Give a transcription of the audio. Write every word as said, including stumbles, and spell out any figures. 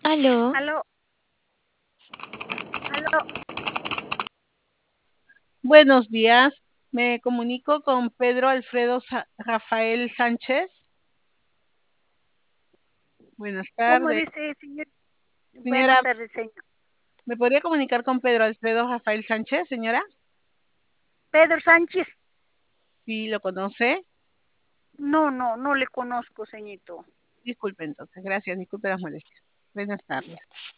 Aló, Aló, aló. Buenos días, me comunico con Pedro Alfredo Sa- Rafael Sánchez. Buenas ¿Cómo tardes. dice, señor? Buenas Señora, tardes, señor. ¿me podría comunicar con Pedro Alfredo Rafael Sánchez, señora? Pedro Sánchez. ¿Sí lo conoce? No, no, no le conozco, señorito. Disculpe entonces, gracias, disculpe las molestias. Buenas tardes.